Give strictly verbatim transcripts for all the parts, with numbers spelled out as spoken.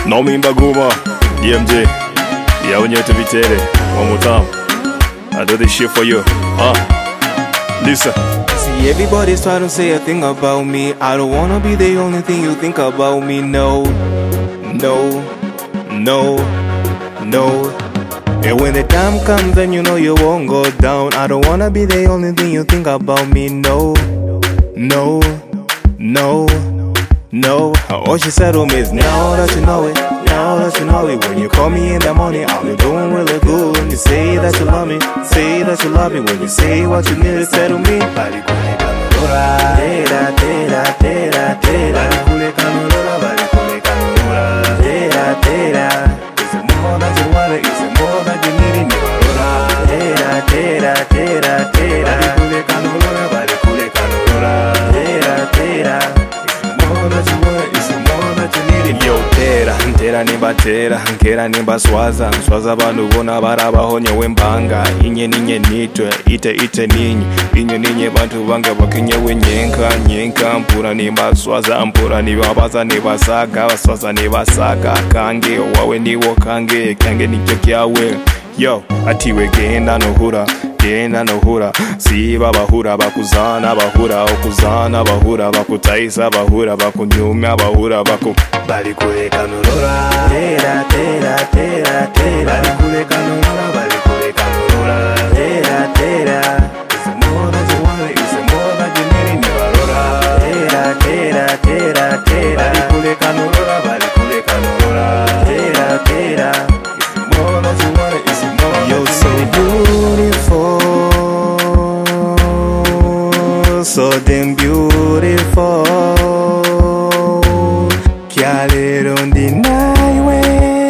Nomi Baguma, D M J, Yaunyeto Vitere, one more time. I do this shit for you, huh? Listen. See, everybody's trying to say a thing about me. I don't wanna be the only thing you think about me. No, no, no, no. And when the time comes and you know you won't go down, I don't wanna be the only thing you think about me. No, no, no, no. All she said to me is, now that you know it, now that you know it. When you call me in the morning, I'll be doing really good. When you say that you love me, say that you love me. When you say what you need to say to me, Tera, tera, tera, tera, tera, tera. Is it more that you want it? Is it more that you need it? Tera, tera, tera, tera, tera, tera. Is it more that you want it? Is it more that you need it? Yo, tera, tera nimba tera, nkera nimba swaza, swaza bandu bona barabaho nyewe mbanga, inye ninye nitwe, ite ite ninyi, inye ninye bantu banga bakinyewe nyenka, nyenka, mpura nimba swaza, mpura nibabaza nibasaga, swaza nibasaga, kange, wawe niwo kange, kange nikyo kyawe. Yo, atiwe genda nohura, genda nohura, siba bahura bakuzana bahura, okuzana bahura bakutaisa bahura, bakunyumya bahura baku bali kuleka nolora. Tera, tera, tera, tera, bali kuleka nolora, bali kuleka nolora. Tera, tera. Is it more that you want it? Is it more that you need it? Nibarora. Tera, tera, tera, tera, bali kuleka nolora, bali kuleka nolora. Tera, tera. Is it more that you want it? Is it more? You're so beautiful, so damn beautiful. Kyale don't deny way,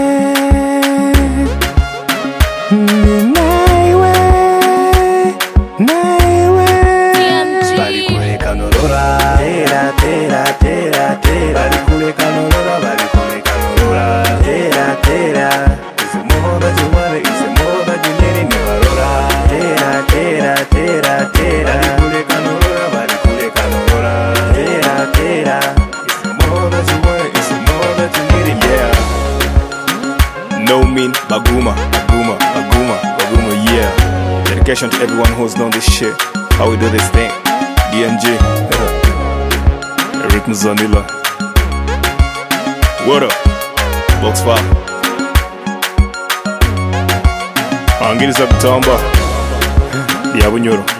deny way, deny way. Bali kuleka nolora, tera, tera, tera, tera. Bali kuleka nolora, bali kuleka nolora. Tera, tera. Is it more that you want it? Is it more that you need it? Nibarora. Tera, tera, tera, tera. Bali kuleka nolora, bali kuleka nolora. Tera, tera. No mean Baguma, Baguma, Baguma, Baguma, yeah. Dedication to everyone who's known this shit. How we do this thing. D M J, Eric Mzanila. What up? Box five. Angiri Sabitamba. Diabunyoro.